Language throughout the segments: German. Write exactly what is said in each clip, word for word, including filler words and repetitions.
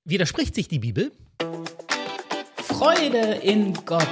Widerspricht sich die Bibel? Freude in Gott.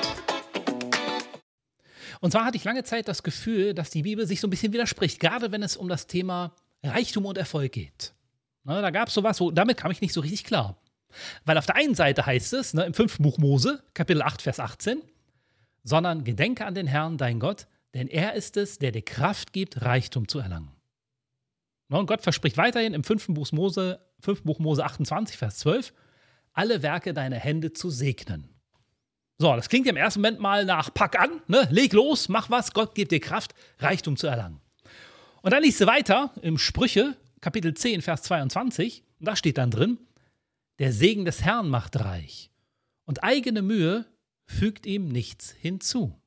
Und zwar hatte ich lange Zeit das Gefühl, dass die Bibel sich so ein bisschen widerspricht, gerade wenn es um das Thema Reichtum und Erfolg geht. Na, da gab es sowas, wo, damit kam ich nicht so richtig klar. Weil auf der einen Seite heißt es, ne, im fünften Buch Mose, Kapitel acht, Vers achtzehn, sondern gedenke an den Herrn, dein Gott, denn er ist es, der dir Kraft gibt, Reichtum zu erlangen. Na, und Gott verspricht weiterhin im fünften Buch Mose, fünften Buch Mose achtundzwanzig, Vers zwölf, alle Werke deiner Hände zu segnen. So, das klingt im ersten Moment mal nach pack an, ne? Leg los, mach was, Gott gibt dir Kraft, Reichtum zu erlangen. Und dann liest du weiter im Sprüche, Kapitel zehn, Vers zweiundzwanzig, und da steht dann drin, der Segen des Herrn macht reich und eigene Mühe fügt ihm nichts hinzu.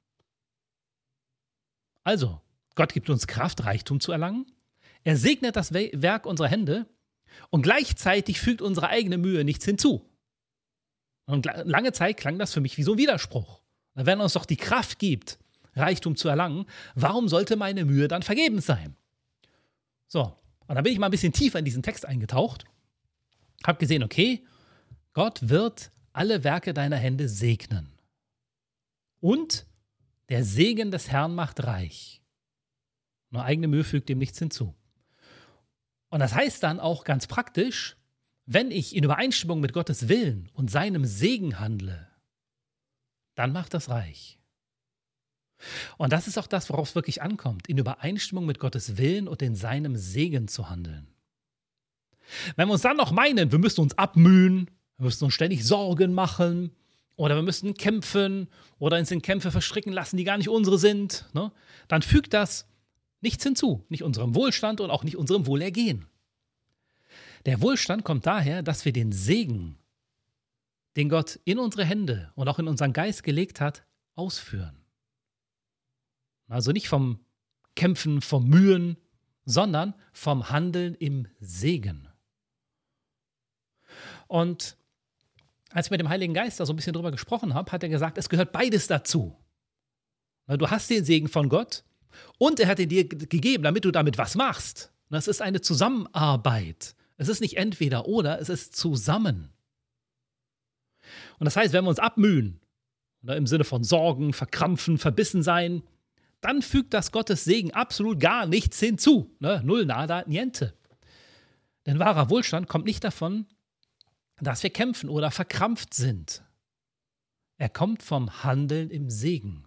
Also, Gott gibt uns Kraft, Reichtum zu erlangen. Er segnet das Werk unserer Hände und gleichzeitig fügt unsere eigene Mühe nichts hinzu. Und lange Zeit klang das für mich wie so ein Widerspruch. Wenn er uns doch die Kraft gibt, Reichtum zu erlangen, warum sollte meine Mühe dann vergebens sein? So, und da bin ich mal ein bisschen tiefer in diesen Text eingetaucht, habe gesehen, okay, Gott wird alle Werke deiner Hände segnen. Und der Segen des Herrn macht reich. Nur eigene Mühe fügt dem nichts hinzu. Und das heißt dann auch ganz praktisch, wenn ich in Übereinstimmung mit Gottes Willen und seinem Segen handle, dann macht das reich. Und das ist auch das, worauf es wirklich ankommt, in Übereinstimmung mit Gottes Willen und in seinem Segen zu handeln. Wenn wir uns dann noch meinen, wir müssen uns abmühen, wir müssen uns ständig Sorgen machen oder wir müssen kämpfen oder uns in Kämpfe verstricken lassen, die gar nicht unsere sind, ne, dann fügt das nichts hinzu, nicht unserem Wohlstand und auch nicht unserem Wohlergehen. Der Wohlstand kommt daher, dass wir den Segen, den Gott in unsere Hände und auch in unseren Geist gelegt hat, ausführen. Also nicht vom Kämpfen, vom Mühen, sondern vom Handeln im Segen. Und als ich mit dem Heiligen Geist da so ein bisschen drüber gesprochen habe, hat er gesagt, es gehört beides dazu. Du hast den Segen von Gott und er hat ihn dir gegeben, damit du damit was machst. Das ist eine Zusammenarbeit. Es ist nicht entweder oder, es ist zusammen. Und das heißt, wenn wir uns abmühen, oder im Sinne von Sorgen, verkrampfen, verbissen sein, dann fügt das Gottes Segen absolut gar nichts hinzu. Ne? Null, nada, niente. Denn wahrer Wohlstand kommt nicht davon, dass wir kämpfen oder verkrampft sind. Er kommt vom Handeln im Segen.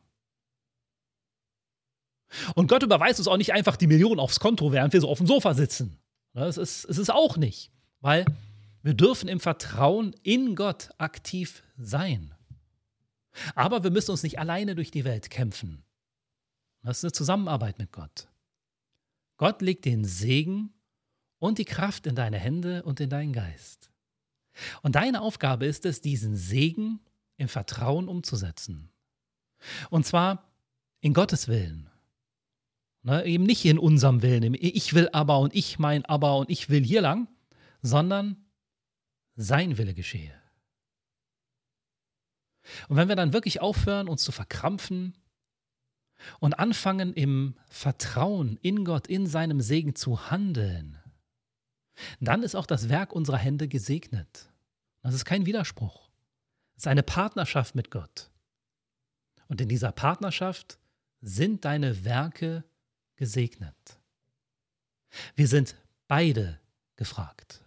Und Gott überweist uns auch nicht einfach die Millionen aufs Konto, während wir so auf dem Sofa sitzen. Es ist, es ist auch nicht, weil wir dürfen im Vertrauen in Gott aktiv sein. Aber wir müssen uns nicht alleine durch die Welt kämpfen. Das ist eine Zusammenarbeit mit Gott. Gott legt den Segen und die Kraft in deine Hände und in deinen Geist. Und deine Aufgabe ist es, diesen Segen im Vertrauen umzusetzen. Und zwar in Gottes Willen. Ne, eben nicht in unserem Willen, ich will aber und ich mein aber und ich will hier lang, sondern sein Wille geschehe. Und wenn wir dann wirklich aufhören, uns zu verkrampfen und anfangen im Vertrauen in Gott, in seinem Segen zu handeln, dann ist auch das Werk unserer Hände gesegnet. Das ist kein Widerspruch. Es ist eine Partnerschaft mit Gott. Und in dieser Partnerschaft sind deine Werke gesegnet. Wir sind beide gefragt.